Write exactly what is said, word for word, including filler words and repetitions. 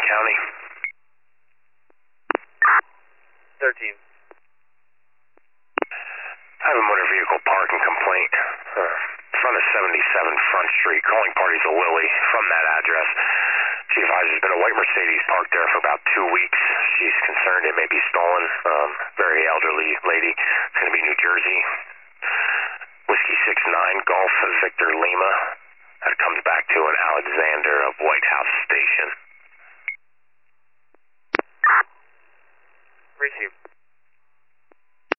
County. thirteen. I have a motor vehicle parking complaint. Uh, front of seventy-seven Front Street. Calling party's a Lily from that address. She advises there's been a white Mercedes parked there for about two weeks. She's concerned it may be stolen. Um, very elderly lady. It's going to be New Jersey. Whiskey six nine Golf Victor Lima. That comes back to an Alexander of White House Station. Receive.